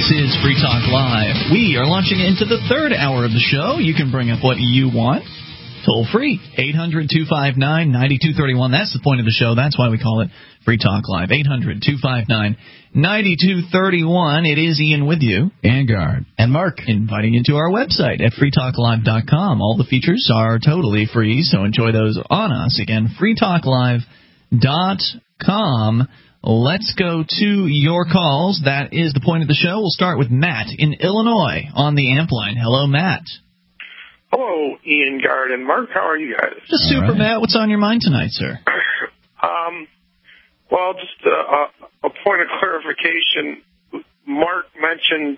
This is Free Talk Live. We are launching into the third hour of the show. You can bring up what you want. Toll free. 800-259-9231. That's the point of the show. That's why we call it Free Talk Live. 800-259-9231. It is Ian with you. Vanguard. And Mark. Inviting you to our website at freetalklive.com. All the features are totally free, so enjoy those on us. Again, freetalklive.com. Let's go to your calls. That is the point of the show. We'll start with Matt in Illinois on the amp line. Hello, Matt. Hello, Ian, Guard, and Mark. How are you guys? Just super, right. Matt. What's on your mind tonight, sir? Well, just a point of clarification. Mark mentioned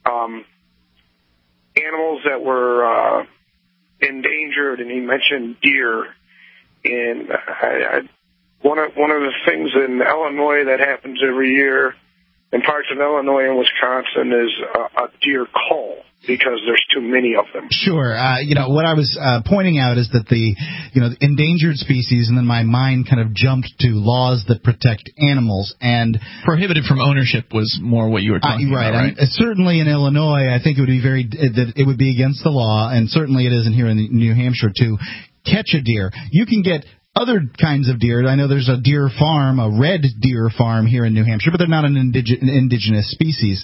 animals that were endangered, and he mentioned deer. And one of the things in Illinois that happens every year in parts of Illinois and Wisconsin is a deer cull, because there's too many of them. Sure. What I was pointing out is that the endangered species, and then my mind kind of jumped to laws that protect animals. And prohibited from ownership was more what you were talking about, right? And certainly in Illinois, I think it would be that it would be against the law, and certainly it isn't here in New Hampshire, to catch a deer. You can get other kinds of deer. I know there's a deer farm, a red deer farm here in New Hampshire, but they're not an indigenous species.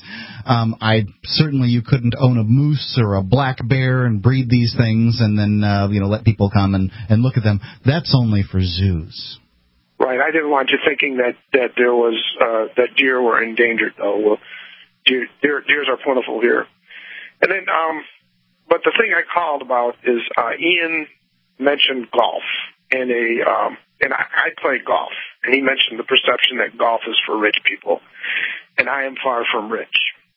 You couldn't own a moose or a black bear and breed these things and then let people come and look at them. That's only for zoos. Right. I didn't want you thinking that there was that deer were endangered, though. Well, deers are plentiful here. And then, but the thing I called about is Ian mentioned golf. And I play golf, and he mentioned the perception that golf is for rich people, and I am far from rich.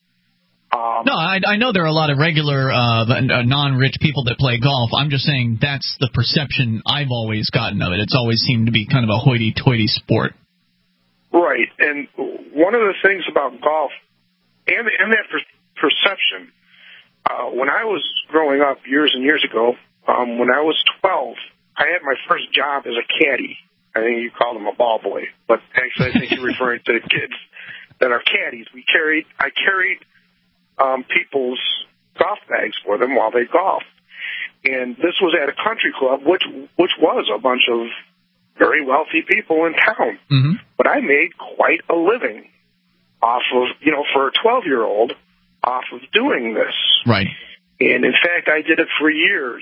No, I know there are a lot of regular non-rich people that play golf. I'm just saying that's the perception I've always gotten of it. It's always seemed to be kind of a hoity-toity sport. Right, and one of the things about golf and that perception, when I was growing up years and years ago, when I was 12, I had my first job as a caddy. I think you call them a ball boy, but actually I think you're referring to kids that are caddies. I carried people's golf bags for them while they golfed. And this was at a country club, which was a bunch of very wealthy people in town. Mm-hmm. But I made quite a living off of, for a 12-year-old, off of doing this. Right. And in fact, I did it for years.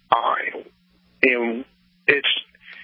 And it's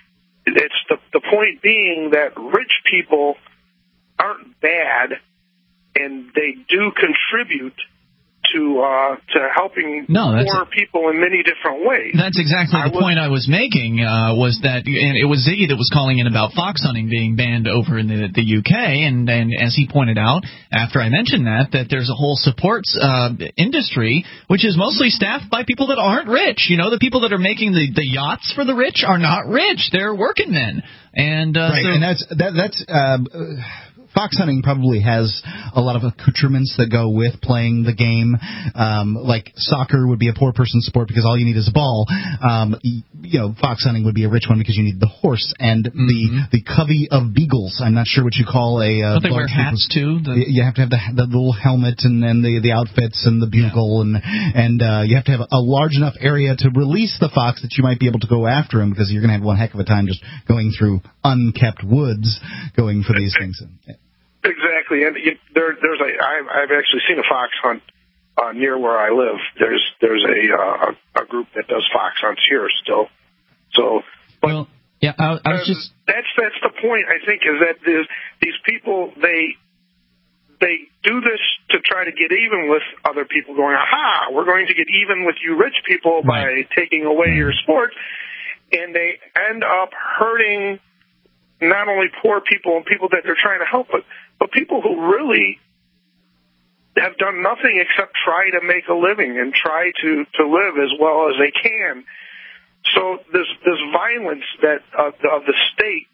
the point being that rich people aren't bad, and they do contribute to helping poor people in many different ways. That's exactly the point I was making, was that, and it was Ziggy that was calling in about fox hunting being banned over in the UK, and as he pointed out, after I mentioned that there's a whole supports industry, which is mostly staffed by people that aren't rich. The people that are making the yachts for the rich are not rich. They're working men. And right, and that's fox hunting probably has a lot of accoutrements that go with playing the game. Like soccer would be a poor person's sport because all you need is a ball. Fox hunting would be a rich one because you need the horse and the covey of beagles. I'm not sure what you call a. Don't they wear hats too? You have to have the little helmet and then the outfits and the bugle and you have to have a large enough area to release the fox that you might be able to go after him, because you're going to have one heck of a time just going through unkept woods going for these things. Exactly, and I've actually seen a fox hunt near where I live. There's a group that does fox hunts here still. So, I was just that's the point. I think is that these people they do this to try to get even with other people. Going, aha, we're going to get even with you rich people by taking away your sport, and they end up hurting not only poor people and people that they're trying to help, but people who really have done nothing except try to make a living and try to live as well as they can. So this violence that of the state,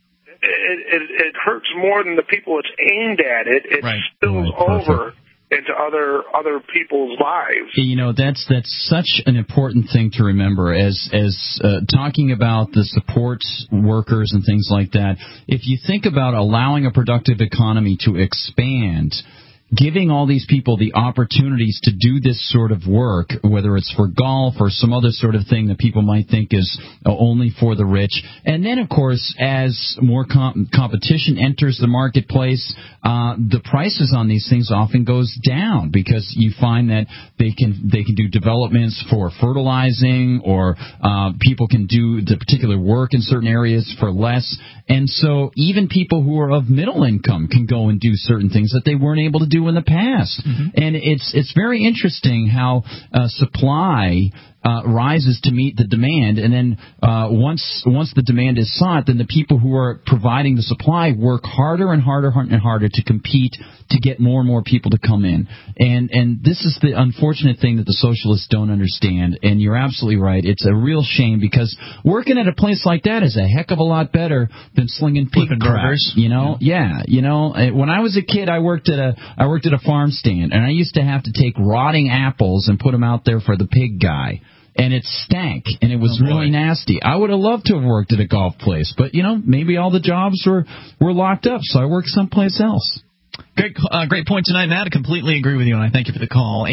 it hurts more than the people it's aimed at. It spills over into other people's lives. That's such an important thing to remember as talking about the support workers and things like that. If you think about allowing a productive economy to expand, giving all these people the opportunities to do this sort of work, whether it's for golf or some other sort of thing that people might think is only for the rich. And then, of course, as more competition enters the marketplace, the prices on these things often goes down because you find that they can do developments for fertilizing, or people can do the particular work in certain areas for less. And so even people who are of middle income can go and do certain things that they weren't able to do in the past. Mm-hmm. And it's very interesting how supply rises to meet the demand, and then once the demand is sought, then the people who are providing the supply work harder and harder and harder to compete to get more and more people to come in. And this is the unfortunate thing that the socialists don't understand. And you're absolutely right. It's a real shame, because working at a place like that is a heck of a lot better than slinging pig burgers. You know, when I was a kid, I worked at a farm stand, and I used to have to take rotting apples and put them out there for the pig guy. And it stank, and it was really nasty. I would have loved to have worked at a golf place, but, maybe all the jobs were locked up, so I worked someplace else. Great point tonight, Matt. I completely agree with you, and I thank you for the call.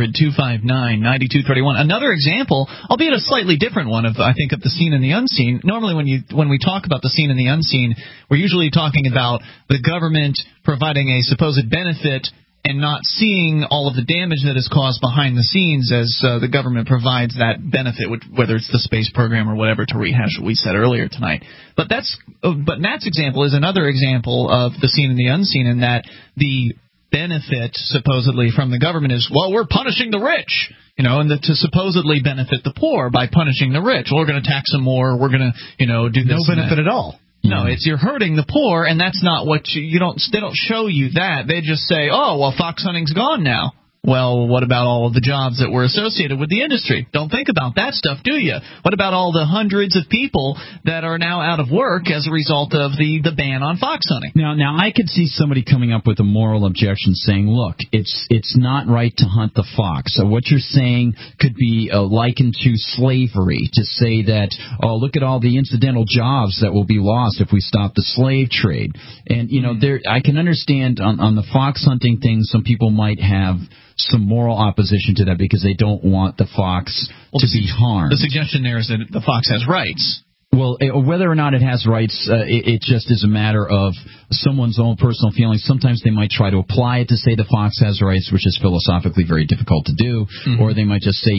800-259-9231. Another example, albeit a slightly different one, of the seen and the unseen. Normally when we talk about the seen and the unseen, we're usually talking about the government providing a supposed benefit and not seeing all of the damage that is caused behind the scenes as the government provides that benefit, whether it's the space program or whatever, to rehash what we said earlier tonight. But Matt's example is another example of the seen and the unseen, in that the benefit supposedly from the government is, well, we're punishing the rich, and to supposedly benefit the poor by punishing the rich. Well, we're going to tax them more. We're going to, do this. No benefit at all. No, it's you're hurting the poor, and that's not what you don't. They don't show you that. They just say, "Oh, well, fox hunting's gone now." Well, what about all of the jobs that were associated with the industry? Don't think about that stuff, do you? What about all the hundreds of people that are now out of work as a result of the ban on fox hunting? Now I could see somebody coming up with a moral objection saying, look, it's not right to hunt the fox. So what you're saying could be likened to slavery, to say that, oh, look at all the incidental jobs that will be lost if we stop the slave trade. And, I can understand on the fox hunting thing, some people might have some moral opposition to that because they don't want the fox to be harmed. The suggestion there is that the fox has rights. Well, whether or not it has rights, it just is a matter of someone's own personal feelings. Sometimes they might try to apply it to say the fox has rights, which is philosophically very difficult to do. Mm-hmm. Or they might just say,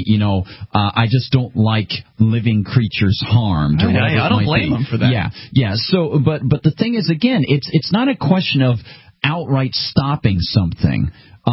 I just don't like living creatures harmed. Or whatever I don't blame them for that. Yeah. So, but the thing is, again, it's not a question of outright stopping something.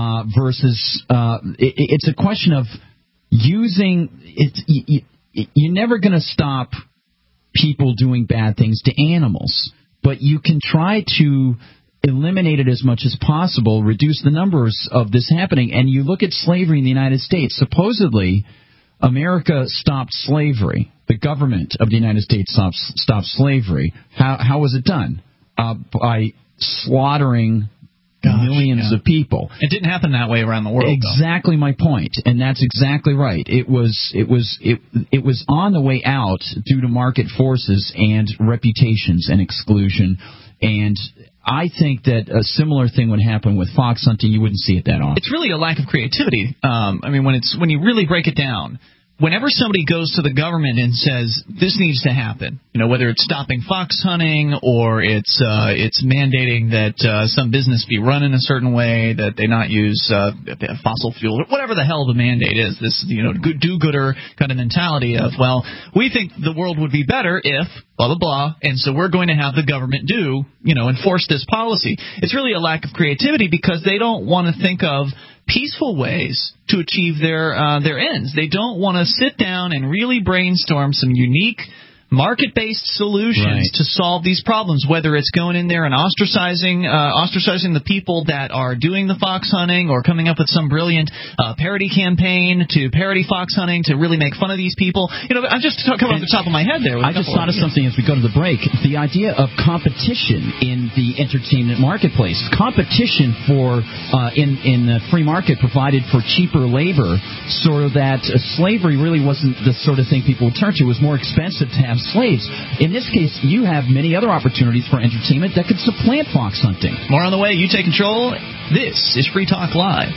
Versus it's a question of using it. You're never going to stop people doing bad things to animals, but you can try to eliminate it as much as possible, reduce the numbers of this happening. And you look at slavery in the United States. Supposedly, America stopped slavery. The government of the United States stopped slavery. How was it done? By slaughtering millions of people. It didn't happen that way around the world. Exactly my point, and that's exactly right. It was on the way out due to market forces and reputations and exclusion. And I think that a similar thing would happen with fox hunting. You wouldn't see it that often. It's really a lack of creativity. When you really break it down. Whenever somebody goes to the government and says this needs to happen, whether it's stopping fox hunting or it's mandating that some business be run in a certain way, that they not use fossil fuel, or whatever the hell the mandate is, this do-gooder kind of mentality of, well, we think the world would be better if blah blah blah, and so we're going to have the government enforce this policy. It's really a lack of creativity because they don't want to think of peaceful ways to achieve their ends. They don't want to sit down and really brainstorm some unique market-based solutions to solve these problems, whether it's going in there and ostracizing the people that are doing the fox hunting, or coming up with some brilliant parody campaign to parody fox hunting to really make fun of these people. I'm just coming off the top of my head there. I just thought of something as we go to the break. The idea of competition in the entertainment marketplace. Competition in the free market provided for cheaper labor, so that slavery really wasn't the sort of thing people would turn to. It was more expensive to have slaves. In this case, you have many other opportunities for entertainment that could supplant fox hunting. More on the way. You take control. This is Free Talk Live.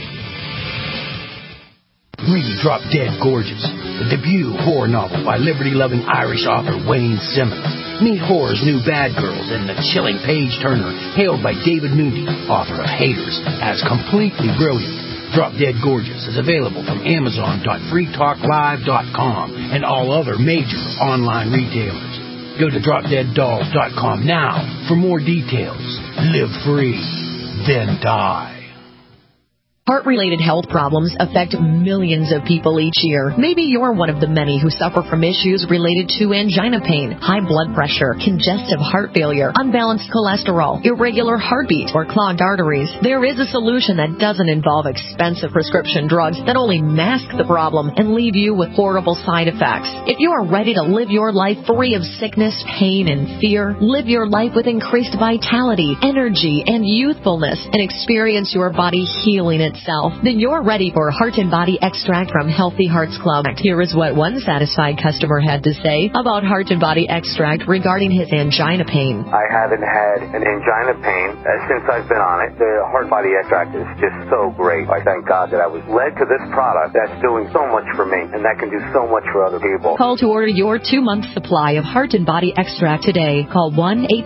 Read Drop Dead Gorgeous, the debut horror novel by liberty-loving Irish author Wayne Simmons. Meet horror's new bad girls and the chilling Paige Turner, hailed by David Moody, author of Haters, as completely brilliant. Drop Dead Gorgeous is available from Amazon.freetalklive.com and all other major online retailers. Go to dropdeaddolls.com now for more details. Live free, then die. Heart-related health problems affect millions of people each year. Maybe you're one of the many who suffer from issues related to angina pain, high blood pressure, congestive heart failure, unbalanced cholesterol, irregular heartbeat, or clogged arteries. There is a solution that doesn't involve expensive prescription drugs that only mask the problem and leave you with horrible side effects. If you are ready to live your life free of sickness, pain, and fear, live your life with increased vitality, energy, and youthfulness, and experience your body healing itself, then you're ready for Heart and Body Extract from Healthy Hearts Club. Here is what one satisfied customer had to say about Heart and Body Extract regarding his angina pain. I haven't had an angina pain since I've been on it. The Heart Body Extract is just so great. I thank God that I was led to this product that's doing so much for me and that can do so much for other people. Call to order your 2-month supply of Heart and Body Extract today. Call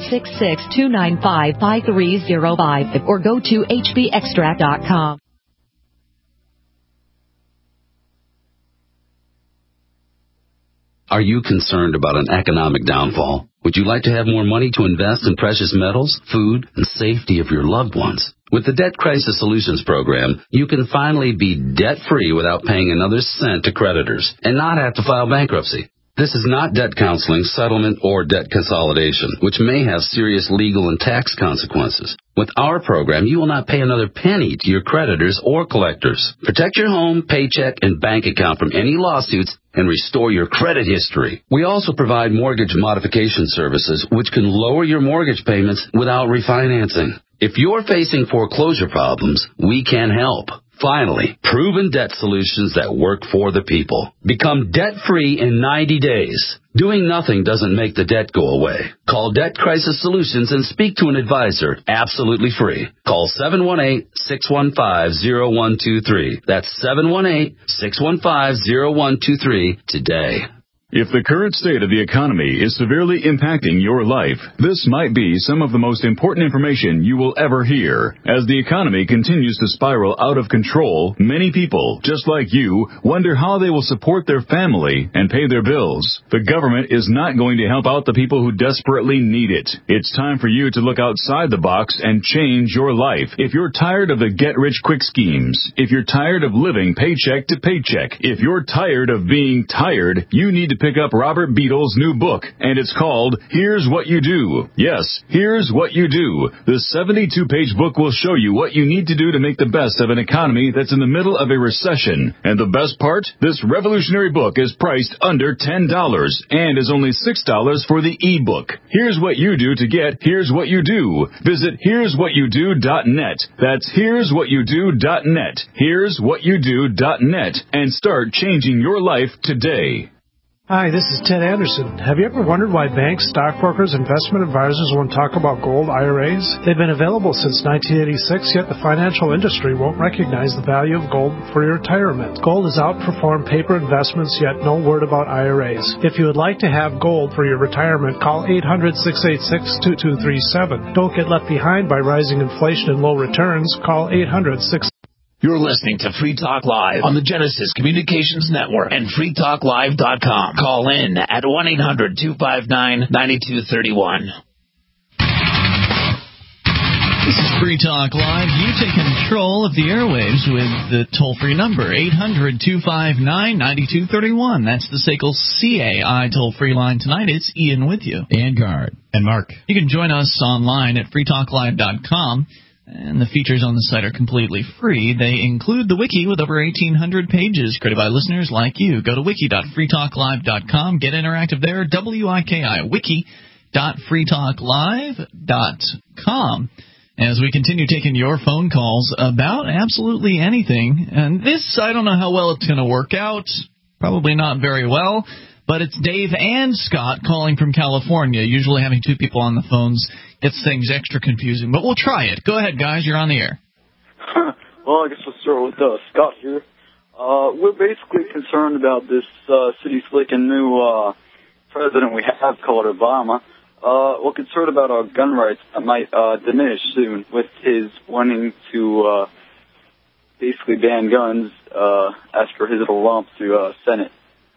1-866-295-5305 or go to hbextract.com. Are you concerned about an economic downfall? Would you like to have more money to invest in precious metals, food, and safety of your loved ones? With the Debt Crisis Solutions Program, you can finally be debt-free without paying another cent to creditors and not have to file bankruptcy. This is not debt counseling, settlement, or debt consolidation, which may have serious legal and tax consequences. With our program, you will not pay another penny to your creditors or collectors. Protect your home, paycheck, and bank account from any lawsuits and restore your credit history. We also provide mortgage modification services, which can lower your mortgage payments without refinancing. If you're facing foreclosure problems, we can help. Finally, proven debt solutions that work for the people. Become debt-free in 90 days. Doing nothing doesn't make the debt go away. Call Debt Crisis Solutions and speak to an advisor absolutely free. Call 718-615-0123. That's 718-615-0123 today. If the current state of the economy is severely impacting your life, this might be some of the most important information you will ever hear. As the economy continues to spiral out of control, many people, just like you, wonder how they will support their family and pay their bills. The government is not going to help out the people who desperately need it. It's time for you to look outside the box and change your life. If you're tired of the get-rich-quick schemes, if you're tired of living paycheck to paycheck, if you're tired of being tired, you need to pick up Robert Beadle's new book, and it's called Here's What You Do. Yes, Here's What You Do. The 72-page book will show you what you need to do to make the best of an economy that's in the middle of a recession. And the best part? This revolutionary book is priced under $10 and is only $6 for the e-book. Here's what you do to get Here's What You Do. Visit here'swhatyoudo.net. That's here'swhatyoudo.net. Here'swhatyoudo.net and start changing your life today. Hi, this is Ted Anderson. Have you ever wondered why banks, stockbrokers, investment advisors won't talk about gold IRAs? They've been available since 1986, yet the financial industry won't recognize the value of gold for your retirement. Gold has outperformed paper investments, yet no word about IRAs. If you would like to have gold for your retirement, call 800-686-2237. Don't get left behind by rising inflation and low returns. Call 800-686. You're listening to Free Talk Live on the Genesis Communications Network and freetalklive.com. Call in at 1-800-259-9231. This is Free Talk Live. You take control of the airwaves with the toll-free number, 800-259-9231. That's the SACL CAI toll-free line tonight. It's Ian with you. And Guard. And Mark. You can join us online at freetalklive.com. And the features on the site are completely free. They include the wiki with over 1,800 pages created by listeners like you. Go to wiki.freetalklive.com. Get interactive there. WIKI, wiki.freetalklive.com. As we continue taking your phone calls about absolutely anything. And this, I don't know how well it's going to work out. Probably not very well. but it's Dave and Scott calling from California. Usually having two people on the phones gets things extra confusing, but we'll try it. Go ahead, guys. You're on the air. Well, I guess we'll start with Scott here. We're basically concerned about this city slick and new president we have called Obama. We're concerned about our gun rights that might diminish soon with his wanting to basically ban guns, ask for his little lump to Senate.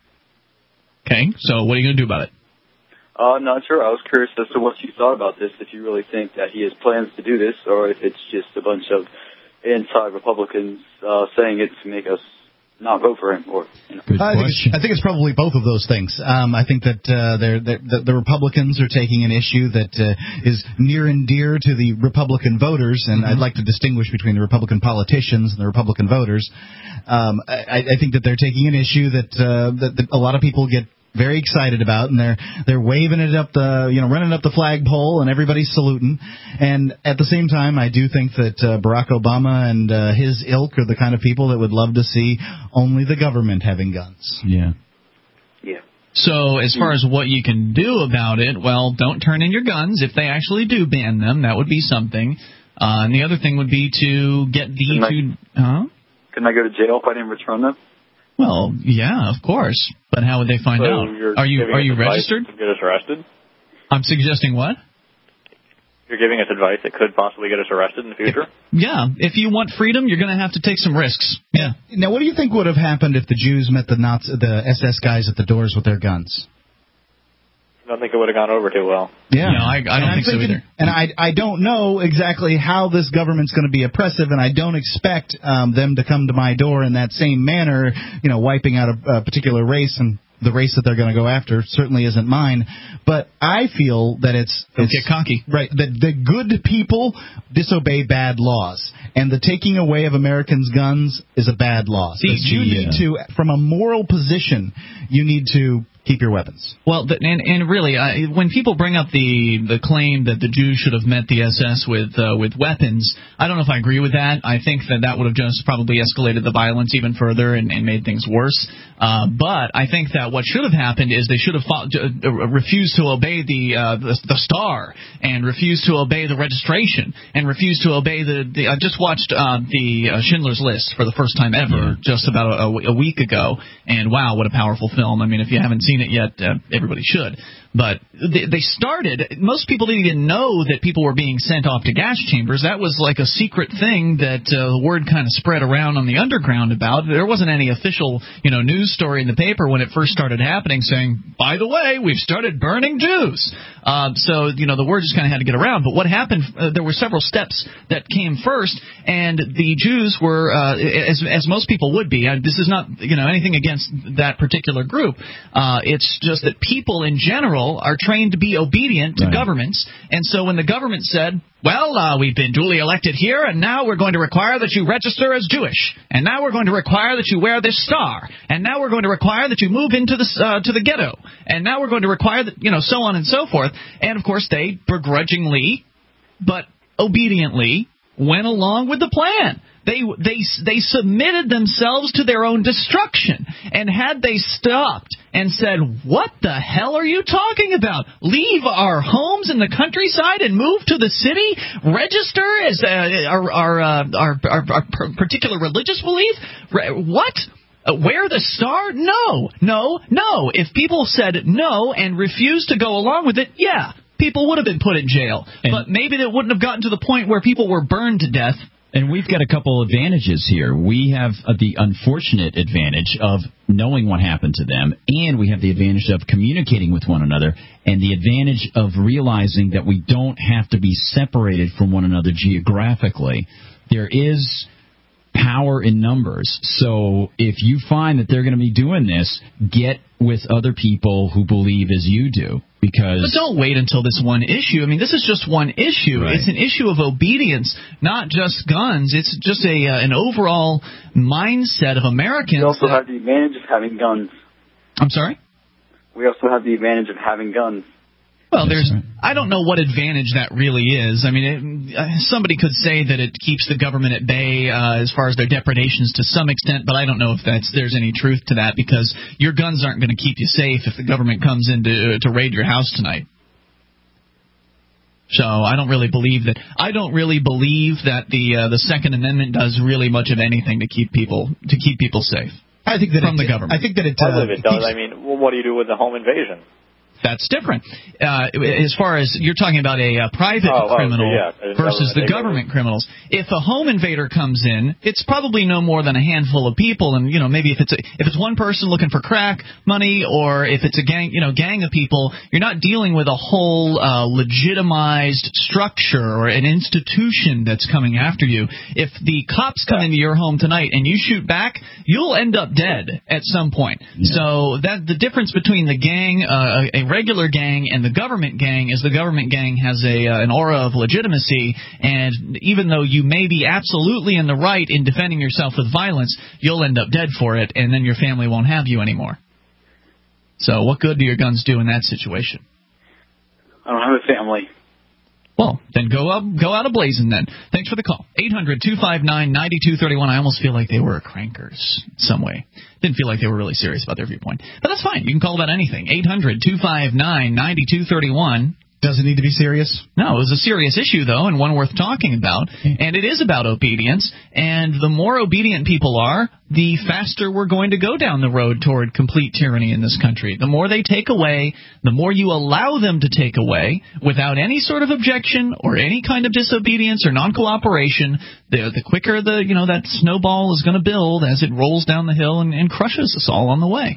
Okay, so what are you going to do about it? Not sure. I was curious as to what you thought about this, if you really think that he has plans to do this, or if it's just a bunch of anti-Republicans saying it to make us not vote for him. Or, you know. I think it's probably both of those things. I think that the Republicans are taking an issue that is near and dear to the Republican voters, and I'd like to distinguish between the Republican politicians and the Republican voters. I think that they're taking an issue that a lot of people get very excited about, and they're waving it up running up the flagpole, and everybody's saluting. And at the same time, I do think that Barack Obama and his ilk are the kind of people that would love to see only the government having guns. Yeah. So as far as what you can do about it, well, don't turn in your guns. If they actually do ban them, that would be something. And the other thing would be to get Can I go to jail if I didn't return them? Well, yeah, of course. But how would they find out? Are you registered? To get us arrested? I'm suggesting what? You're giving us advice that could possibly get us arrested in the future? If you want freedom, you're going to have to take some risks. Yeah. Now, what do you think would have happened if the Jews met the SS guys at the doors with their guns? I don't think it would have gone over too well. Yeah, no, I don't think so either. And I don't know exactly how this government's going to be oppressive, and I don't expect them to come to my door in that same manner, wiping out a particular race, and the race that they're going to go after certainly isn't mine. But I feel that don't get cocky. Right, that the good people disobey bad laws, and the taking away of Americans' guns is a bad law. So you need to, from a moral position, you need to keep your weapons. Well, and really, when people bring up the claim that the Jews should have met the SS with weapons, I don't know if I agree with that. I think that would have just probably escalated the violence even further and made things worse. But I think that what should have happened is they should have refused to obey the star, and refused to obey the registration, and refused to obey I just watched the Schindler's List for the first time ever just about a week ago, and wow, what a powerful film. I mean, if you haven't seen it yet, everybody should. But they started, most people didn't even know that people were being sent off to gas chambers. That was like a secret thing that the word kind of spread around on the underground about. There wasn't any official, news story in the paper when it first started happening saying, by the way, we've started burning Jews. So, the word just kind of had to get around. But what happened, there were several steps that came first, and the Jews were, as most people would be, this is not, anything against that particular group. It's just that people in general are trained to be obedient to governments, and so when the government said, well, we've been duly elected here, and now we're going to require that you register as Jewish, and now we're going to require that you wear this star, and now we're going to require that you move into to the ghetto, and now we're going to require that, so on and so forth. And of course they begrudgingly but obediently went along with the plan. They submitted themselves to their own destruction. And had they stopped and said, what the hell are you talking about? Leave our homes in the countryside and move to the city? Register as our particular religious belief? What? Wear the star? No. If people said no and refused to go along with it, people would have been put in jail. But maybe it wouldn't have gotten to the point where people were burned to death. And we've got a couple advantages here. We have the unfortunate advantage of knowing what happened to them, and we have the advantage of communicating with one another, and the advantage of realizing that we don't have to be separated from one another geographically. There is power in numbers. So if you find that they're going to be doing this, get with other people who believe as you do. But don't wait until this one issue. I mean, this is just one issue. Right. It's an issue of obedience, not just guns. It's just an overall mindset of Americans. We also have the advantage of having guns. I'm sorry? We also have the advantage of having guns. Well, I don't know what advantage that really is. I mean, somebody could say that it keeps the government at bay as far as their depredations to some extent, but I don't know if there's any truth to that, because your guns aren't going to keep you safe if the government comes in to raid your house tonight. So I don't really believe that. I don't really believe that the Second Amendment does really much of anything to keep people safe. I think that from the government. I believe it does. I mean, what do you do with the home invasion? That's different. As far as you're talking about a private criminal versus the government criminals. If a home invader comes in, it's probably no more than a handful of people, and maybe if it's one person looking for crack money, or if it's a gang of people, you're not dealing with a whole legitimized structure or an institution that's coming after you. If the cops come into your home tonight and you shoot back, you'll end up dead at some point. Yeah. So that the difference between the gang, a regular gang, and the government gang is the government gang has an aura of legitimacy, and even though you may be absolutely in the right in defending yourself with violence, you'll end up dead for it, and then your family won't have you anymore. So what good do your guns do in that situation? I don't have a family. Well, then go out a-blazing then. Thanks for the call. 800-259-9231. I almost feel like they were crankers some way. Didn't feel like they were really serious about their viewpoint. But that's fine. You can call about anything. 800-259-9231. Does it need to be serious? No, it was a serious issue, though, and one worth talking about. And it is about obedience. And the more obedient people are, the faster we're going to go down the road toward complete tyranny in this country. The more they take away, the more you allow them to take away without any sort of objection or any kind of disobedience or non-cooperation, the quicker that snowball is going to build as it rolls down the hill and crushes us all on the way.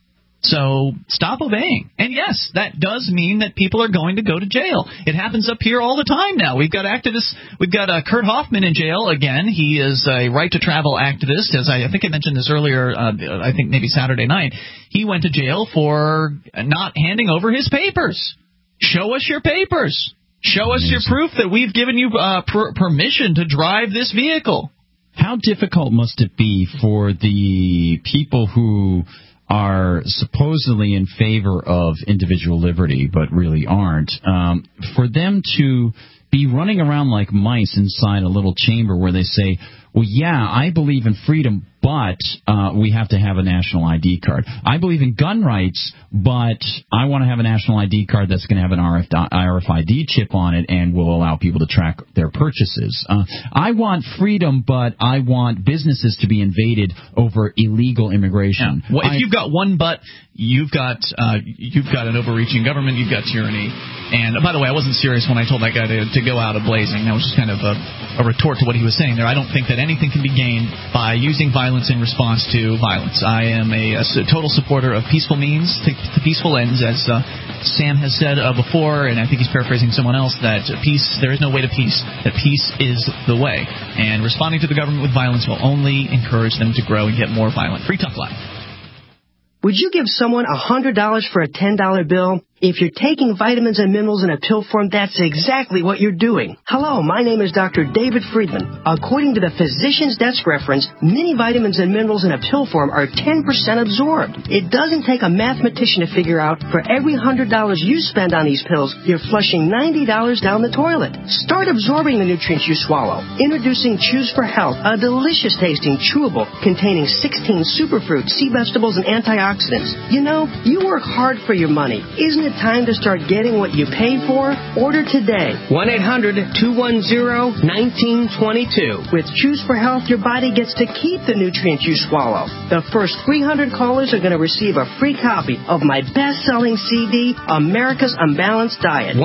So stop obeying. And yes, that does mean that people are going to go to jail. It happens up here all the time now. We've got activists. We've got Kurt Hoffman in jail again. He is a right-to-travel activist. As I think I mentioned this earlier, I think maybe Saturday night. He went to jail for not handing over his papers. Show us your papers. Show us your proof that we've given you permission to drive this vehicle. How difficult must it be for the people who are supposedly in favor of individual liberty, but really aren't, for them to be running around like mice inside a little chamber where they say, well, yeah, I believe in freedom, but we have to have a national ID card. I believe in gun rights, but I want to have a national ID card that's going to have an RFID chip on it and will allow people to track their purchases. I want freedom, but I want businesses to be invaded over illegal immigration. Yeah. Well, if you've got one but, you've got an overreaching government, you've got tyranny. And by the way, I wasn't serious when I told that guy to go out a-blazing. That was just kind of a retort to what he was saying there. I don't think that anything can be gained by using violence in response to violence. I am a total supporter of peaceful means to peaceful ends, as Sam has said before, and I think he's paraphrasing someone else, that there is no way to peace, that peace is the way. And responding to the government with violence will only encourage them to grow and get more violent. Free Talk Live. Would you give someone $100 for a $10 bill? If you're taking vitamins and minerals in a pill form, that's exactly what you're doing. Hello, my name is Dr. David Friedman. According to the Physician's Desk reference, many vitamins and minerals in a pill form are 10% absorbed. It doesn't take a mathematician to figure out for every $100 you spend on these pills, you're flushing $90 down the toilet. Start absorbing the nutrients you swallow. Introducing Choose for Health, a delicious-tasting chewable containing 16 superfruits, sea vegetables, and antioxidants. You know, you work hard for your money. Isn't it time to start getting what you pay for? Order today. 1-800-210-1922. With Choose for Health, your body gets to keep the nutrients you swallow. The first 300 callers are going to receive a free copy of my best-selling CD, America's Unbalanced Diet.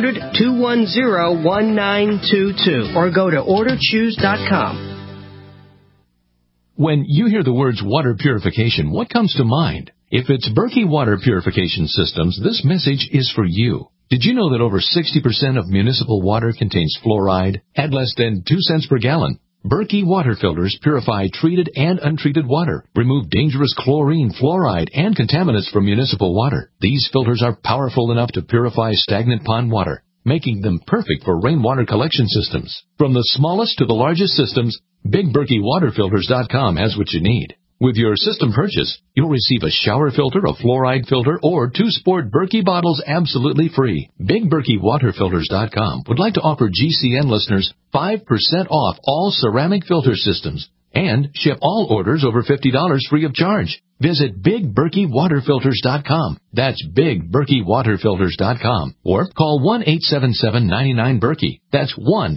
1-800-210-1922. Or go to orderchoose.com. When you hear the words water purification, what comes to mind? If it's Berkey Water Purification Systems, this message is for you. Did you know that over 60% of municipal water contains fluoride at less than 2 cents per gallon? Berkey water filters purify treated and untreated water, remove dangerous chlorine, fluoride, and contaminants from municipal water. These filters are powerful enough to purify stagnant pond water, making them perfect for rainwater collection systems. From the smallest to the largest systems, BigBerkeyWaterFilters.com has what you need. With your system purchase, you'll receive a shower filter, a fluoride filter, or 2 Sport Berkey bottles absolutely free. BigBerkeyWaterFilters.com would like to offer GCN listeners 5% off all ceramic filter systems and ship all orders over $50 free of charge. Visit BigBerkeyWaterFilters.com. That's BigBerkeyWaterFilters.com. Or call 1-877-99-BERKEY. That's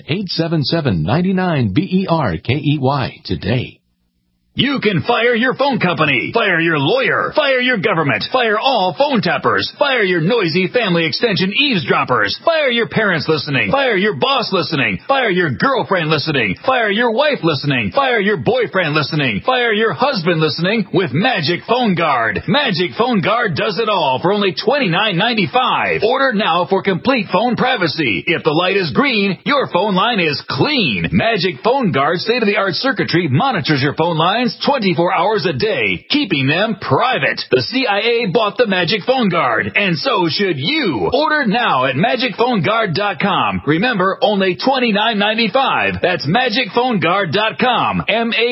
1-877-99-BERKEY today. You can fire your phone company, fire your lawyer, fire your government, fire all phone tappers, fire your noisy family extension eavesdroppers, fire your parents listening, fire your boss listening, fire your girlfriend listening, fire your wife listening, fire your boyfriend listening, fire your husband listening with Magic Phone Guard. Magic Phone Guard does it all for only $29.95. Order now for complete phone privacy. If the light is green, your phone line is clean. Magic Phone Guard state-of-the-art circuitry monitors your phone line 24 hours a day, keeping them private. The CIA bought the Magic Phone Guard, and so should you. Order now at MagicPhoneGuard.com. Remember, only $29.95. That's MagicPhoneGuard.com.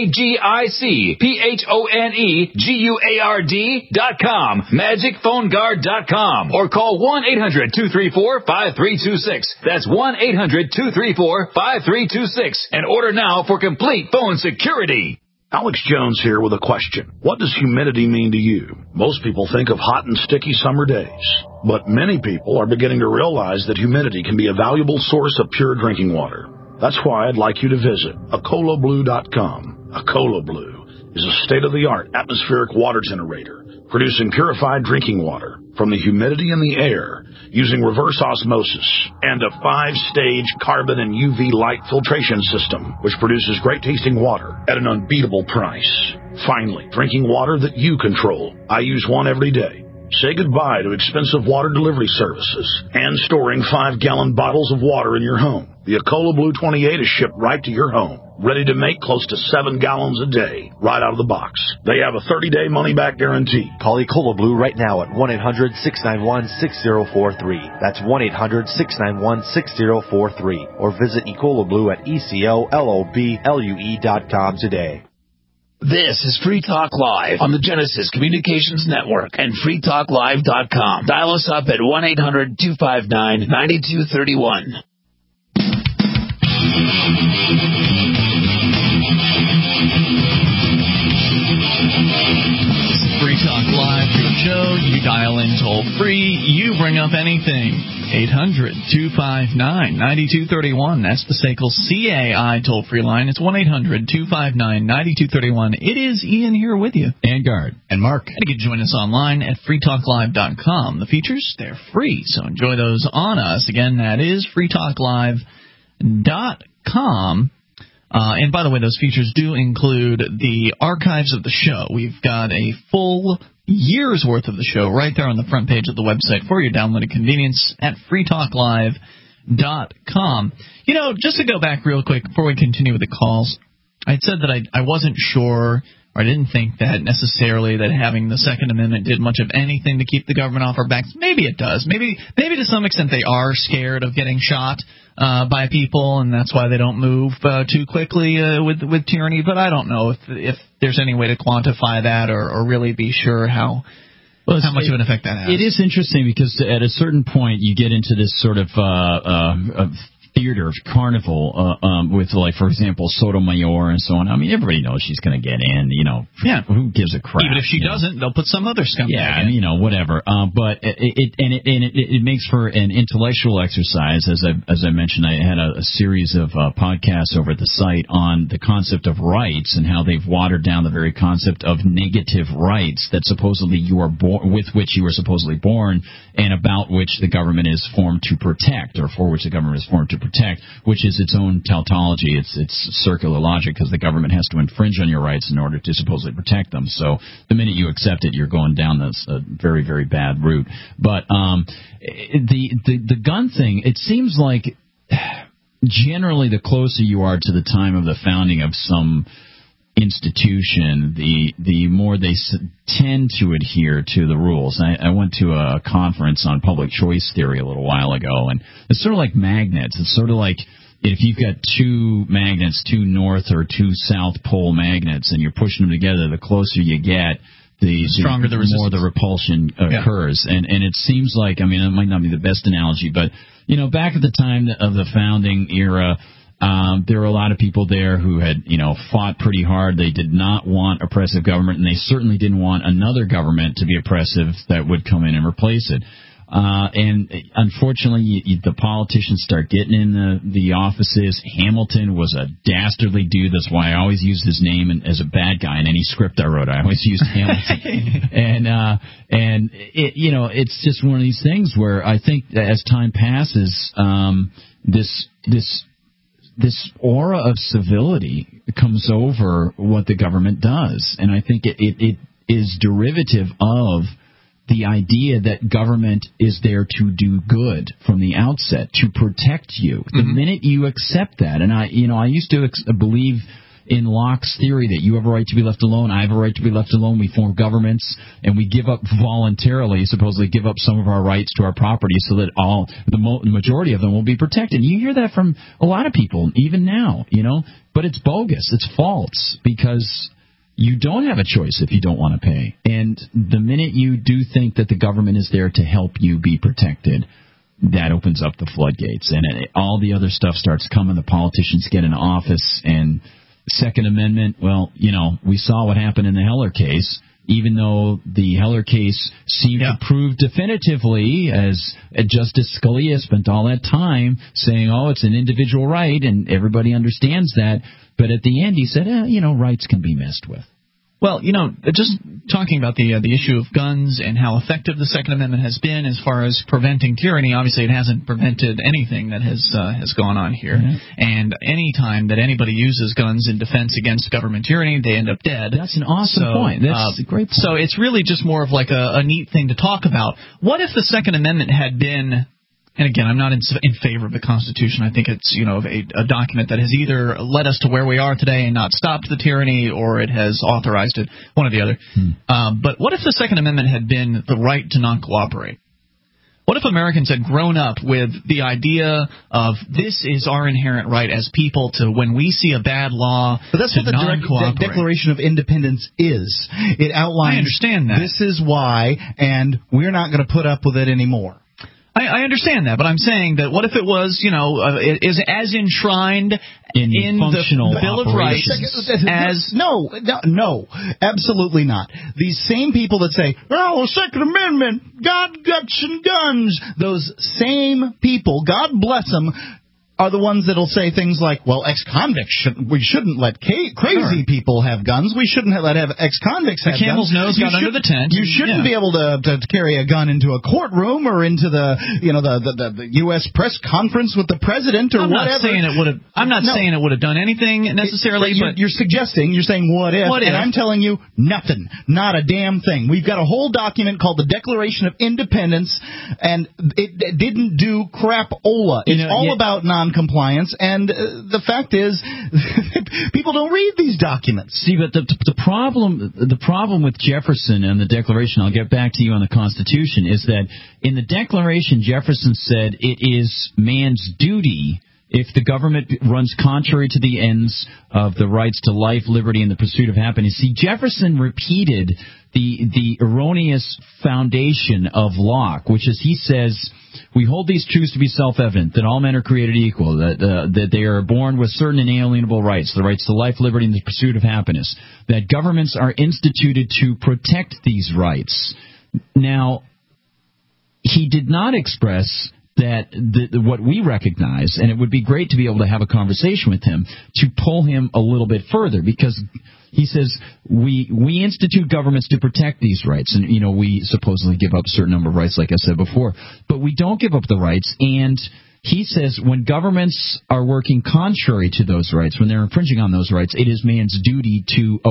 MagicPhoneGuard.com. MagicPhoneGuard.com. Or call 1-800-234-5326. That's 1-800-234-5326. And order now for complete phone security. Alex Jones here with a question. What does humidity mean to you? Most people think of hot and sticky summer days, but many people are beginning to realize that humidity can be a valuable source of pure drinking water. That's why I'd like you to visit AcolaBlue.com. Acola Blue is a state-of-the-art atmospheric water generator, producing purified drinking water from the humidity in the air using reverse osmosis and a 5-stage carbon and UV light filtration system, which produces great-tasting water at an unbeatable price. Finally, drinking water that you control. I use one every day. Say goodbye to expensive water delivery services and storing 5-gallon bottles of water in your home. The Acola Blue 28 is shipped right to your home, ready to make close to 7 gallons a day, right out of the box. They have a 30-day money-back guarantee. Call Acola Blue right now at 1-800-691-6043. That's 1-800-691-6043. Or visit Acola Blue at ECOLOBLUE.com today. This is Free Talk Live on the Genesis Communications Network and freetalklive.com. Dial us up at 1-800-259-9231. Free Talk Live, your show. You dial in toll free. You bring up anything. 800-259-9231. That's the SACL CAI toll free line. It's 1-800-259-9231. It is Ian here with you. And Guard. And Mark. And you can join us online at freetalklive.com. The features, they're free, so enjoy those on us. Again, that is freetalklive.com. And by the way, those features do include the archives of the show. We've got a full year's worth of the show right there on the front page of the website for your downloaded convenience at freetalklive.com. You know, just to go back real quick before we continue with the calls, I had said that I wasn't sure, or I didn't think that necessarily that having the Second Amendment did much of anything to keep the government off our backs. Maybe it does. Maybe to some extent they are scared of getting shot by people, and that's why they don't move too quickly with tyranny. But I don't know if there's any way to quantify that or really be sure how much of an effect that has. It is interesting because at a certain point you get into this sort of theater carnival with, like, for example, Sotomayor and so on. I mean, everybody knows she's going to get in. You know, yeah. Who gives a crap? Even if she doesn't, they'll put some other scumbag in. Yeah, you know, whatever. But it makes for an intellectual exercise. As I mentioned, I had a series of podcasts over at the site on the concept of rights and how they've watered down the very concept of negative rights that supposedly you are born with, which you were supposedly born, and about which the government is formed to protect, or for which the government is formed to protect, which is its own tautology. It's circular logic, because the government has to infringe on your rights in order to supposedly protect them. So the minute you accept it, you're going down this very, very bad route. But the gun thing, it seems like generally the closer you are to the time of the founding of some institution, the more they tend to adhere to the rules. I went to a conference on public choice theory a little while ago, and it's sort of like magnets. It's sort of like if you've got two magnets, two north or two south pole magnets, and you're pushing them together, the closer you get, the stronger the resistance, more the repulsion occurs. And it seems like, I mean, it might not be the best analogy, but, you know, back at the time of the founding era, there were a lot of people there who had, you know, fought pretty hard. They did not want oppressive government, and they certainly didn't want another government to be oppressive that would come in and replace it. And unfortunately, the politicians start getting in the offices. Hamilton was a dastardly dude. That's why I always used his name as a bad guy in any script I wrote. I always used Hamilton. and it, you know, it's just one of these things where I think that as time passes, this aura of civility comes over what the government does. And I think it is derivative of the idea that government is there to do good from the outset, to protect you. The minute you accept that, and I used to believe in Locke's theory that you have a right to be left alone, I have a right to be left alone. We form governments, and we give up voluntarily, supposedly give up some of our rights to our property so that the majority of them will be protected. You hear that from a lot of people, even now, you know, but it's bogus. It's false, because you don't have a choice if you don't want to pay. And the minute you do think that the government is there to help you be protected, that opens up the floodgates. And all the other stuff starts coming. The politicians get in office. And Second Amendment, well, you know, we saw what happened in the Heller case. Even though the Heller case seemed to prove definitively, as Justice Scalia spent all that time saying, oh, it's an individual right, and everybody understands that. But at the end, he said, you know, rights can be messed with. Well, you know, just talking about the issue of guns and how effective the Second Amendment has been as far as preventing tyranny, obviously it hasn't prevented anything that has gone on here. And any time that anybody uses guns in defense against government tyranny, they end up dead. That's an awesome point. That's a great point. So it's really just more of like a neat thing to talk about. What if the Second Amendment had been... And again, I'm not in favor of the Constitution. I think it's, you know, a document that has either led us to where we are today and not stopped the tyranny, or it has authorized it, one or the other. But what if the Second Amendment had been the right to not cooperate? What if Americans had grown up with the idea of this is our inherent right as people to, when we see a bad law, but that's to what the Declaration of Independence is. It outlines, I understand that. This is why, and we're not going to put up with it anymore. I understand that, but I'm saying that what if it was, you know, is as enshrined in the Bill of Rights as... No, absolutely not. These same people that say, oh, Second Amendment, God, guts, and guns, those same people, God bless them, are the ones that'll say things like, well, ex-convicts, we shouldn't let crazy people have guns. We shouldn't let ex-convicts have guns. The camel's nose got under the tent. You shouldn't be able to carry a gun into a courtroom or into the U.S. press conference with the president or whatever. I'm not saying it would have done anything necessarily, but you're saying what if, and I'm telling you nothing, not a damn thing. We've got a whole document called the Declaration of Independence, and it didn't do crapola. It's all about non-compliance, and the fact is, people don't read these documents. See, but the problem with Jefferson and the Declaration, I'll get back to you on the Constitution, is that in the Declaration, Jefferson said it is man's duty, if the government runs contrary to the ends of the rights to life, liberty, and the pursuit of happiness. See, Jefferson repeated the erroneous foundation of Locke, which is, he says, we hold these truths to be self-evident, that all men are created equal, that they are born with certain inalienable rights, the rights to life, liberty, and the pursuit of happiness, that governments are instituted to protect these rights. Now, he did not express that what we recognize, and it would be great to be able to have a conversation with him to pull him a little bit further, because he says we institute governments to protect these rights, and you know, we supposedly give up a certain number of rights, like I said before, but we don't give up the rights. And he says when governments are working contrary to those rights, when they're infringing on those rights, it is man's duty to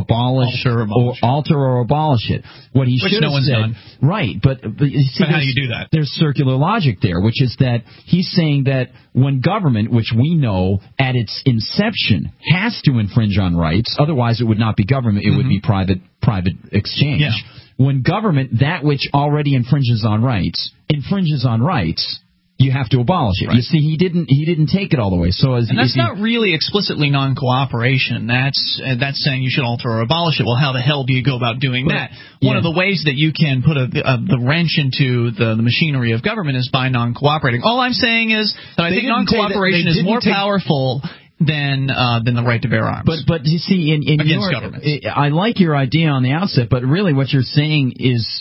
alter or abolish it. What he should have said, right? But see, how do you do that? There's circular logic there, which is that he's saying that when government, which we know at its inception has to infringe on rights, otherwise it would not be government; it would be private exchange. Yeah. When government, that which already infringes on rights, you have to abolish it. Right. You see, he didn't take it all the way. So that's not really explicitly non-cooperation. That's saying you should alter or abolish it. Well, how the hell do you go about doing that? One of the ways that you can put the wrench into the machinery of government is by non-cooperating. All I'm saying is that I think non-cooperation is more powerful than the right to bear arms. But you see, in against government, I like your idea on the outset, but really what you're saying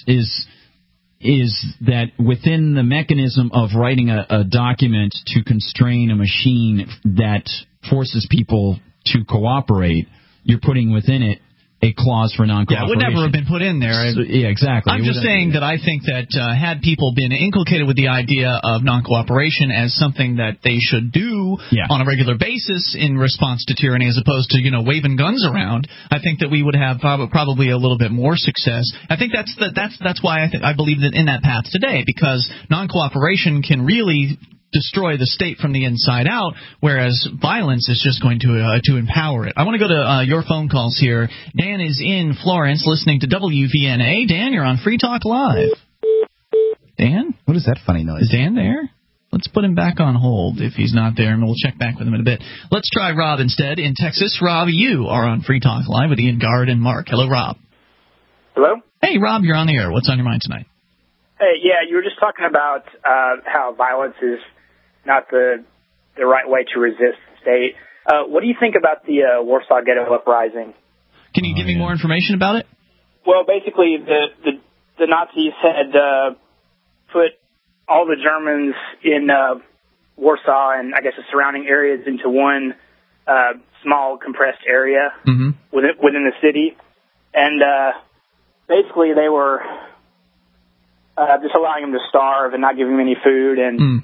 is that within the mechanism of writing a document to constrain a machine that forces people to cooperate, you're putting within it a clause for non-cooperation. Yeah, it would never have been put in there. Yeah, exactly. I'm just saying that I think that had people been inculcated with the idea of non-cooperation as something that they should do on a regular basis in response to tyranny, as opposed to waving guns around, I think that we would have probably a little bit more success. I think that's why I believe that in that path today, because non-cooperation can really destroy the state from the inside out, whereas violence is just going to empower it. I want to go to your phone calls here. Dan is in Florence listening to WVNA. Dan, you're on Free Talk Live. Dan? What is that funny noise? Is Dan there? Let's put him back on hold if he's not there, and we'll check back with him in a bit. Let's try Rob instead in Texas. Rob, you are on Free Talk Live with Ian Gard and Mark. Hello, Rob. Hello? Hey, Rob, you're on the air. What's on your mind tonight? Hey, yeah, you were just talking about how violence is not the right way to resist the state. What do you think about the Warsaw Ghetto Uprising? Can you give me more information about it? Well, basically, the Nazis had put all the Germans in Warsaw and I guess the surrounding areas into one small compressed area within the city, and basically they were just allowing them to starve and not giving them any food, and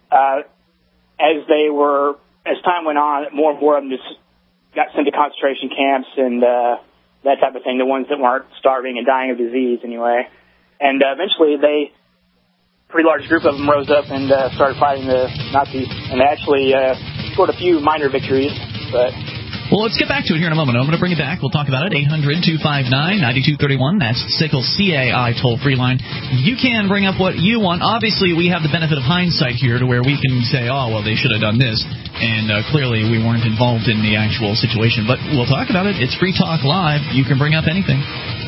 as time went on, more and more of them just got sent to concentration camps and that type of thing, the ones that weren't starving and dying of disease anyway. And eventually a pretty large group of them rose up and started fighting the Nazis, and they actually scored a few minor victories. Well, let's get back to it here in a moment. I'm going to bring it back. We'll talk about it. 800-259-9231. That's SICKLE CAI toll-free line. You can bring up what you want. Obviously, we have the benefit of hindsight here to where we can say, oh, well, they should have done this. And clearly, we weren't involved in the actual situation. But we'll talk about it. It's Free Talk Live. You can bring up anything.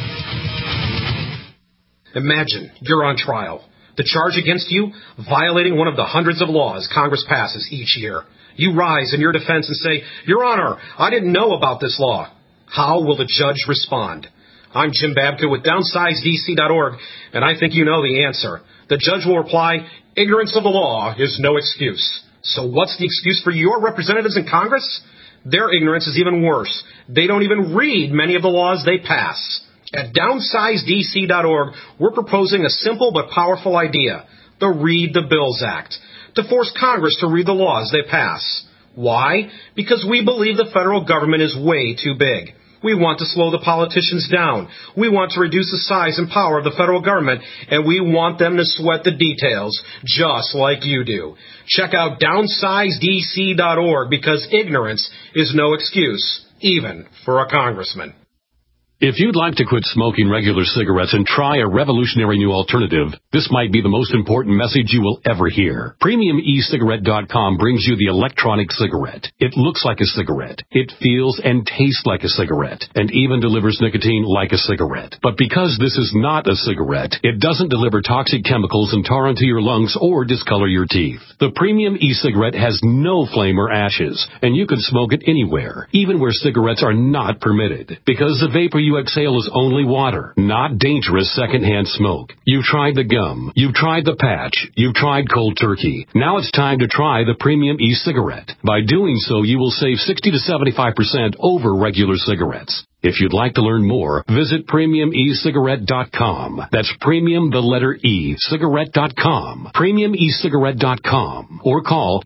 Imagine you're on trial. The charge against you, violating one of the hundreds of laws Congress passes each year. You rise in your defense and say, Your Honor, I didn't know about this law. How will the judge respond? I'm Jim Babka with DownsizeDC.org, and I think you know the answer. The judge will reply, ignorance of the law is no excuse. So what's the excuse for your representatives in Congress? Their ignorance is even worse. They don't even read many of the laws they pass. At DownsizeDC.org, we're proposing a simple but powerful idea, the Read the Bills Act, to force Congress to read the laws they pass. Why? Because we believe the federal government is way too big. We want to slow the politicians down. We want to reduce the size and power of the federal government, and we want them to sweat the details, just like you do. Check out DownsizeDC.org, because ignorance is no excuse, even for a congressman. If you'd like to quit smoking regular cigarettes and try a revolutionary new alternative, this might be the most important message you will ever hear. PremiumECigarette.com brings you the electronic cigarette. It looks like a cigarette. It feels and tastes like a cigarette, and even delivers nicotine like a cigarette. But because this is not a cigarette, it doesn't deliver toxic chemicals and tar into your lungs or discolor your teeth. The Premium e-cigarette has no flame or ashes, and you can smoke it anywhere, even where cigarettes are not permitted, because the vapor you exhale is only water, not dangerous secondhand smoke. You've tried the gum. You've tried the patch. You've tried cold turkey. Now it's time to try the Premium e-cigarette. By doing so, you will save 60 to 75% over regular cigarettes. If you'd like to learn more, visit PremiumECigarette.com. That's premium, the letter E, cigarette.com. PremiumECigarette.com. Or call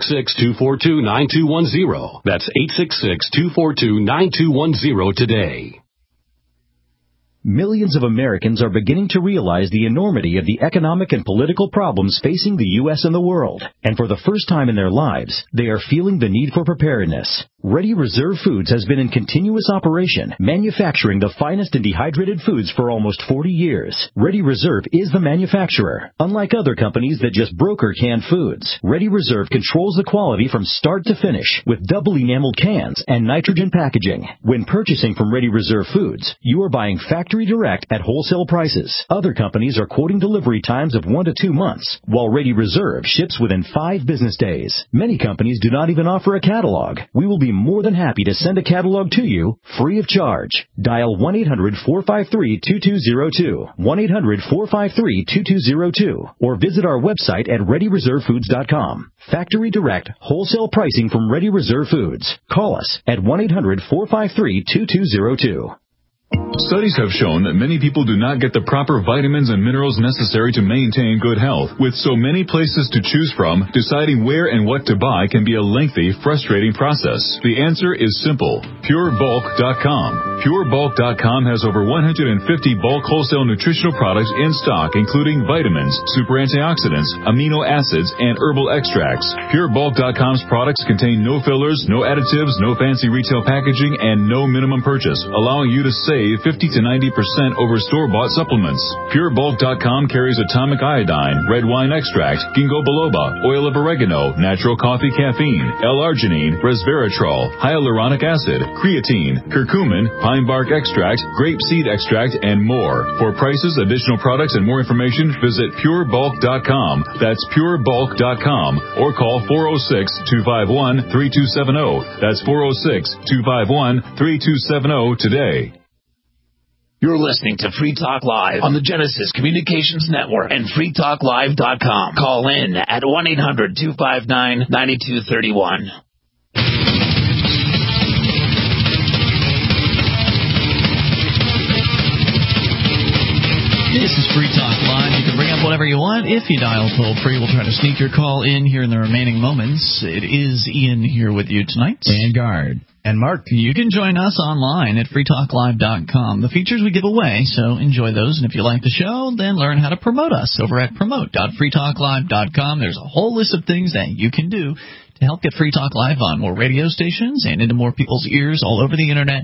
866-242-9210. That's 866-242-9210 today. Millions of Americans are beginning to realize the enormity of the economic and political problems facing the U.S. and the world. And for the first time in their lives, they are feeling the need for preparedness. Ready Reserve Foods has been in continuous operation, manufacturing the finest and dehydrated foods for almost 40 years. Ready Reserve is the manufacturer. Unlike other companies that just broker canned foods, Ready Reserve controls the quality from start to finish with double enameled cans and nitrogen packaging. When purchasing from Ready Reserve Foods, you are buying factory direct at wholesale prices. Other companies are quoting delivery times of 1 to 2 months, while Ready Reserve ships within 5 business days. Many companies do not even offer a catalog. We will be more than happy to send a catalog to you free of charge. Dial 1-800-453-2202, 1-800-453-2202, or visit our website at ReadyReserveFoods.com. Factory direct, wholesale pricing from Ready Reserve Foods. Call us at 1-800-453-2202. Studies have shown that many people do not get the proper vitamins and minerals necessary to maintain good health. With so many places to choose from, deciding where and what to buy can be a lengthy, frustrating process. The answer is simple. PureBulk.com. PureBulk.com has over 150 bulk wholesale nutritional products in stock, including vitamins, super antioxidants, amino acids, and herbal extracts. PureBulk.com's products contain no fillers, no additives, no fancy retail packaging, and no minimum purchase, allowing you to save 50 to 90% over store-bought supplements. PureBulk.com carries atomic iodine, red wine extract, ginkgo biloba, oil of oregano, natural coffee caffeine, L-arginine, resveratrol, hyaluronic acid, creatine, curcumin, pine bark extract, grape seed extract, and more. For prices, additional products, and more information, visit PureBulk.com. That's PureBulk.com, or call 406-251-3270. That's 406-251-3270 today. You're listening to Free Talk Live on the Genesis Communications Network and freetalklive.com. Call in at 1-800-259-9231. This is Free Talk Live. You can bring up whatever you want if you dial toll free. We'll try to sneak your call in here in the remaining moments. It is Ian here with you tonight. Vanguard. And Mark. You can join us online at freetalklive.com. The features we give away, so enjoy those. And if you like the show, then learn how to promote us over at promote.freetalklive.com. There's a whole list of things that you can do to help get Free Talk Live on more radio stations and into more people's ears all over the Internet.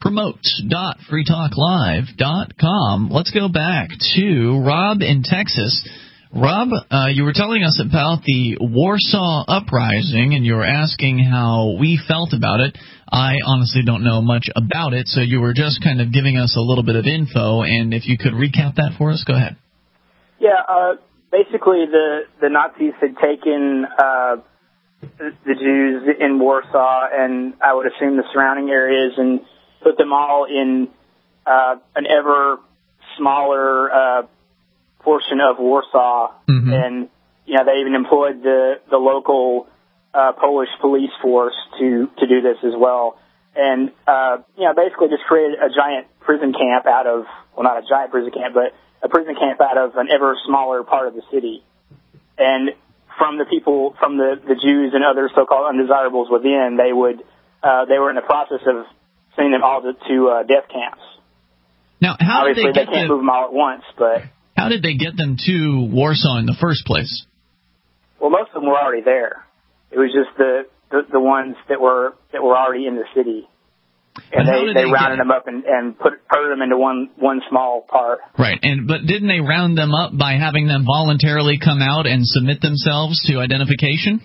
Promote.freetalklive.com. Let's go back to Rob in Texas. Rob, you were telling us about the Warsaw Uprising, and you were asking how we felt about it. I honestly don't know much about it, so you were just kind of giving us a little bit of info, and if you could recap that for us, go ahead. Yeah, basically the Nazis had taken the Jews in Warsaw, and I would assume the surrounding areas, and put them all in an ever smaller portion of Warsaw, and they even employed the local Polish police force to do this as well, and basically just created a giant prison camp out of, well, not a giant prison camp, but a prison camp out of an ever smaller part of the city. And from the people, from the Jews and other so-called undesirables within, they were in the process of sending them all to death camps. Now, how obviously did they can't move them all at once, but how did they get them to Warsaw in the first place? Well, most of them were already there. It was just the ones that were already in the city, and they rounded them up and put them into one small part. Right, but didn't they round them up by having them voluntarily come out and submit themselves to identification?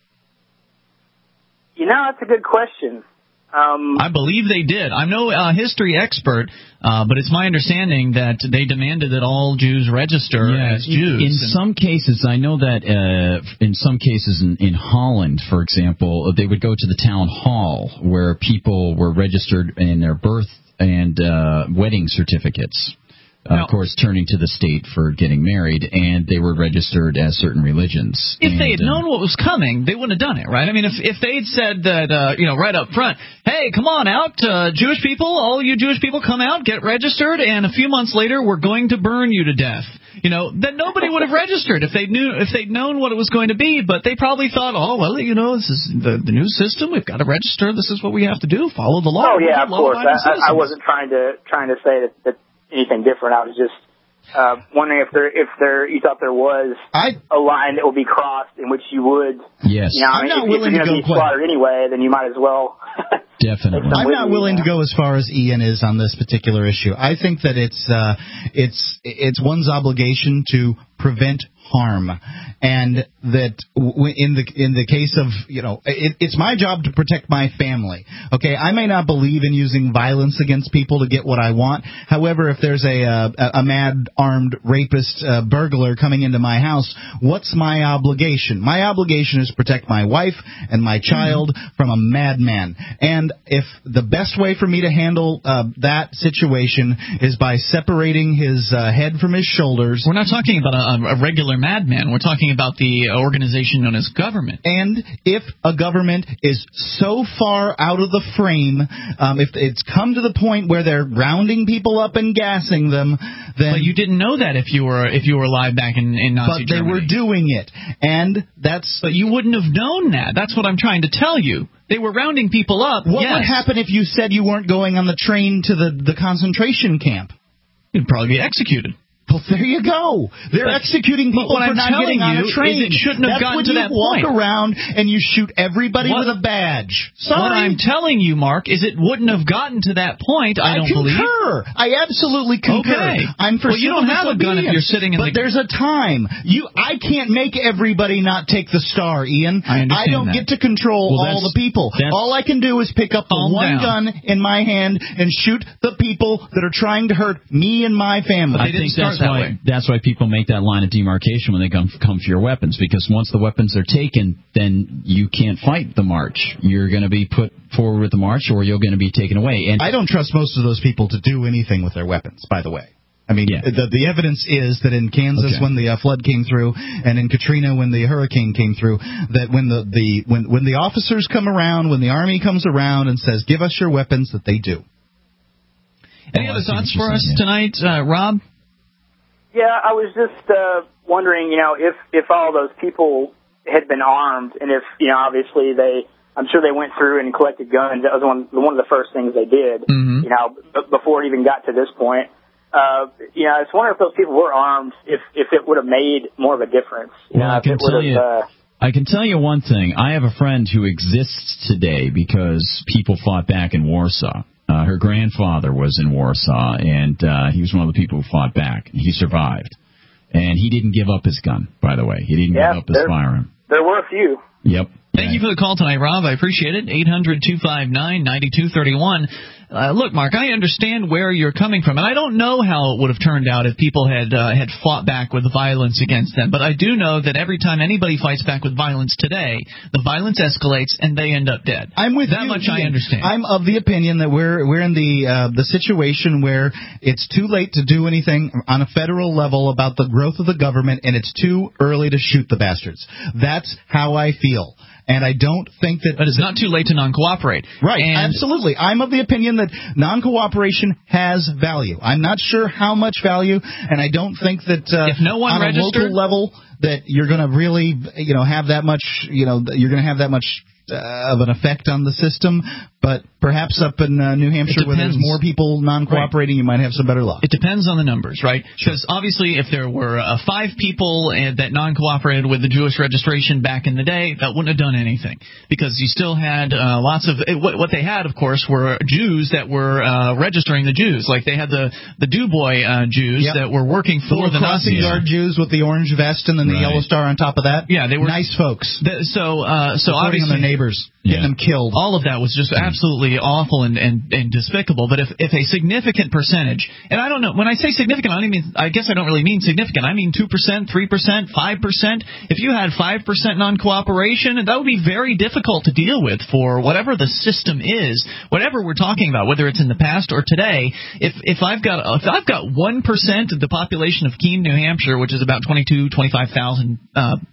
That's a good question. I believe they did. I'm no history expert, but it's my understanding that they demanded that all Jews register as Jews. In some cases, I know that in some cases in Holland, for example, they would go to the town hall where people were registered in their birth and wedding certificates. Of course, turning to the state for getting married, and they were registered as certain religions. If they had known what was coming, they wouldn't have done it, right? I mean, if they'd said that, right up front, hey, come on out, Jewish people, all you Jewish people, come out, get registered, and a few months later, we're going to burn you to death. Then nobody would have registered if they'd known what it was going to be. But they probably thought, this is the new system. We've got to register. This is what we have to do. Follow the law. Oh yeah, of course. I wasn't trying to say that anything different. I was just wondering if you thought there was a line that would be crossed in which you would. Yes. You know, I'm not if willing you're to going go to be slaughtered anyway, then you might as well. Definitely. I'm not willing to go as far as Ian is on this particular issue. I think that it's one's obligation to prevent harm, and that in the case of, you know, it's my job to protect my family. Okay, I may not believe in using violence against people to get what I want. However, if there's a mad armed rapist burglar coming into my house, what's my obligation? My obligation is to protect my wife and my child from a madman. And if the best way for me to handle that situation is by separating his head from his shoulders. We're not talking about a regular madman. We're talking about the organization known as government. And if a government is so far out of the frame, if it's come to the point where they're rounding people up and gassing them, then... But you didn't know that if you were alive back in Nazi Germany. But they were doing it, and that's... But you wouldn't have known that. That's what I'm trying to tell you. They were rounding people up. What would happen if you said you weren't going on the train to the concentration camp? You'd probably be executed. Well, there you go. They're executing people for not getting on a train. It shouldn't have gotten to that point. That's when you walk around and you shoot everybody with a badge. Sorry. What I'm telling you, Mark, is it wouldn't have gotten to that point, I don't believe. I absolutely concur. Okay. Well, you don't have a gun if you're sitting in But there's a time. I can't make everybody not take the star, Ian. I don't get to control all the people. All I can do is pick up the one gun in my hand and shoot the people that are trying to hurt me and my family. I think that's why people make that line of demarcation when they come for your weapons, because once the weapons are taken, then you can't fight the march. You're going to be put forward with the march, or you're going to be taken away. And I don't trust most of those people to do anything with their weapons, by the way. I mean, the evidence is that in Kansas when the flood came through, and in Katrina when the hurricane came through, that when the officers come around, when the Army comes around and says, give us your weapons, that they do. Any other thoughts for us tonight, Rob? Yeah, I was just wondering, you know, if all those people had been armed, and if, you know, obviously I'm sure they went through and collected guns. That was one of the first things they did, you know, before it even got to this point. You know, I was wondering if those people were armed, if it would have made more of a difference. Well, I can tell you one thing. I have a friend who exists today because people fought back in Warsaw. Her grandfather was in Warsaw, and he was one of the people who fought back. He survived. And he didn't give up his gun, by the way. He didn't give up his firearm. There were a few. Yep. Thank you for the call tonight, Rob. I appreciate it. 800-259-9231. Look, Mark, I understand where you're coming from, and I don't know how it would have turned out if people had fought back with violence against them. But I do know that every time anybody fights back with violence today, the violence escalates and they end up dead. I'm with that you, much. I understand. I'm of the opinion that we're in the situation where it's too late to do anything on a federal level about the growth of the government, and it's too early to shoot the bastards. That's how I feel. And I don't think that... But it's not too late to non-cooperate. Right, absolutely. I'm of the opinion that non-cooperation has value. I'm not sure how much value, and I don't think that if no one on a local level that you're going to really, have that much, you're going to have that much of an effect on the system. But perhaps up in New Hampshire where there's more people non-cooperating, you might have some better luck. It depends on the numbers, right? Because obviously if there were 5 people that non-cooperated with the Jewish registration back in the day, that wouldn't have done anything. Because you still had lots of... What they had, of course, were Jews that were registering the Jews. Like they had the Dubois Jews that were working for the Nazis. Crossing guard Jews with the orange vest and then the yellow star on top of that. Yeah, they were... Nice folks. So obviously... on their neighbors. Getting them killed. All of that was just absolutely awful and despicable. But if a significant percentage, and I don't know, when I say significant, I guess I don't really mean significant. I mean 2%, 3%, 5%. If you had 5% non-cooperation, that would be very difficult to deal with for whatever the system is, whatever we're talking about, whether it's in the past or today. If I've got 1% of the population of Keene, New Hampshire, which is about 25,000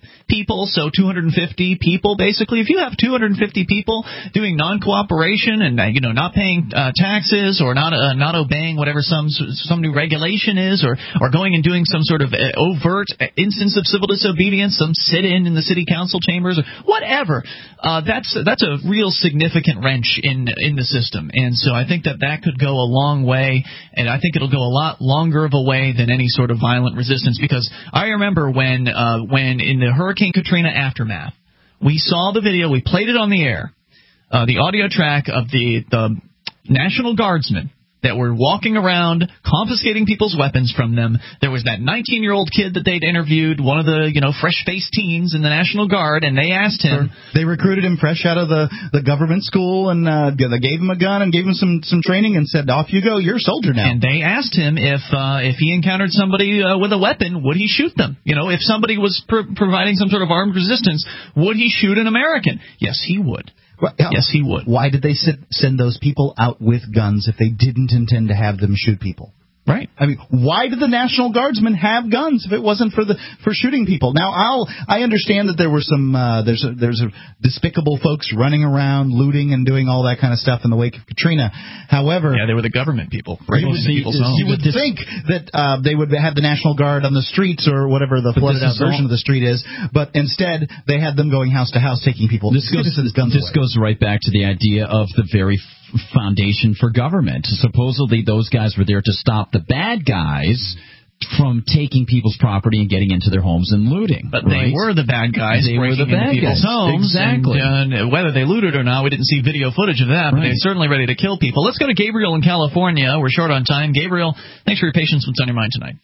people, so 250 people basically. If you have 250 people doing non-cooperation and not paying taxes or not obeying whatever some new regulation is, or going and doing some sort of overt instance of civil disobedience, some sit-in the city council chambers, or whatever, that's a real significant wrench in the system. And so I think that could go a long way, and I think it'll go a lot longer of a way than any sort of violent resistance. Because I remember when in the Hurricane Katrina aftermath, we saw the video, we played it on the air, the audio track of the National Guardsmen that were walking around confiscating people's weapons from them. There was that 19-year-old kid that they'd interviewed, one of the fresh-faced teens in the National Guard, and they asked him. They recruited him fresh out of the government school, and they gave him a gun and gave him some training and said, "Off you go, you're a soldier now." And they asked him if he encountered somebody with a weapon, would he shoot them? If somebody was providing some sort of armed resistance, would he shoot an American? Yes, he would. Yes, he would. Why did they send those people out with guns if they didn't intend to have them shoot people? Right. I mean, why did the National Guardsmen have guns if it wasn't for shooting people? Now, I understand that there were some there's despicable folks running around looting and doing all that kind of stuff in the wake of Katrina. However, they were the government people breaking into people's homes. You would think that they would have the National Guard on the streets or whatever the flooded out version of the street is, but instead they had them going house to house taking people. This goes right back to the idea of the very foundation for government. Supposedly those guys were there to stop the bad guys from taking people's property and getting into their homes and looting. But they were the bad guys breaking into people's homes. Exactly. And whether they looted or not, we didn't see video footage of that, but they're certainly ready to kill people. Let's go to Gabriel in California. We're short on time. Gabriel, thanks for your patience. What's on your mind tonight?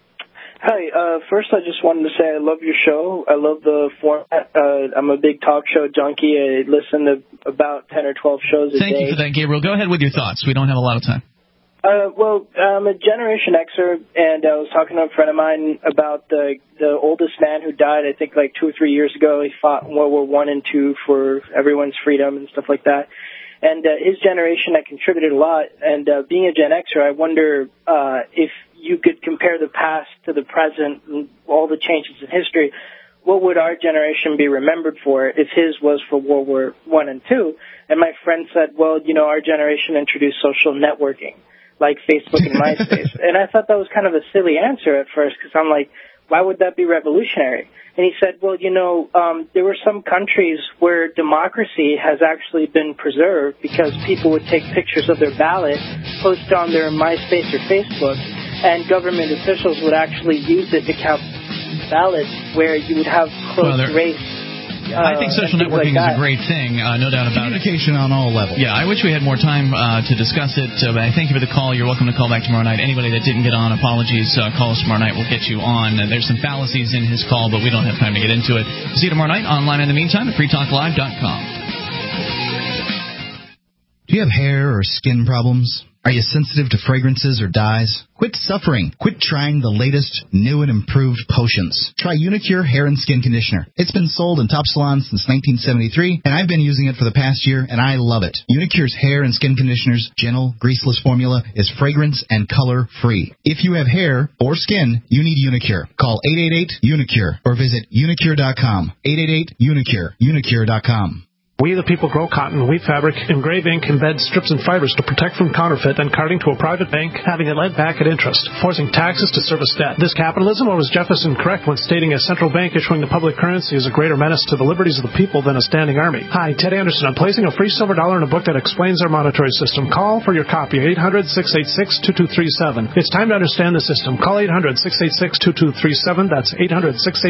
Hi. First, I just wanted to say I love your show. I love the format. I'm a big talk show junkie. I listen to about 10 or 12 shows a day. Thank you for that, Gabriel. Go ahead with your thoughts. We don't have a lot of time. Well, I'm a Generation Xer, and I was talking to a friend of mine about the oldest man who died, I think, like 2 or 3 years ago. He fought in World War I and II for everyone's freedom and stuff like that. And his generation had contributed a lot. And being a Gen Xer, I wonder if you could compare the past to the present and all the changes in history. What would our generation be remembered for if his was for World War I and II? And my friend said, well, our generation introduced social networking, like Facebook and MySpace. And I thought that was kind of a silly answer at first, because I'm like, why would that be revolutionary? And he said, well, there were some countries where democracy has actually been preserved because people would take pictures of their ballot, post it on their MySpace or Facebook, and government officials would actually use it to count ballots where you would have close race. I think social networking is a great thing, no doubt about it. Communication on all levels. Yeah, I wish we had more time to discuss it. But I thank you for the call. You're welcome to call back tomorrow night. Anybody that didn't get on, apologies. Call us tomorrow night. We'll get you on. There's some fallacies in his call, but we don't have time to get into it. See you tomorrow night online in the meantime at freetalklive.com. Do you have hair or skin problems? Are you sensitive to fragrances or dyes? Quit suffering. Quit trying the latest, new, and improved potions. Try Unicure Hair and Skin Conditioner. It's been sold in top salons since 1973, and I've been using it for the past year, and I love it. Unicure's hair and skin conditioner's gentle, greaseless formula is fragrance and color-free. If you have hair or skin, you need Unicure. Call 888-UNICURE or visit unicure.com. 888-UNICURE. Unicure.com. We the people grow cotton, weave fabric, engrave ink, embed strips and fibers to protect from counterfeit and carting to a private bank, having it lent back at interest, forcing taxes to service debt. This capitalism, or was Jefferson correct when stating a central bank issuing the public currency is a greater menace to the liberties of the people than a standing army? Hi, Ted Anderson. I'm placing a free silver dollar in a book that explains our monetary system. Call for your copy, 800-686-2237. It's time to understand the system. Call 800-686-2237. That's 800-686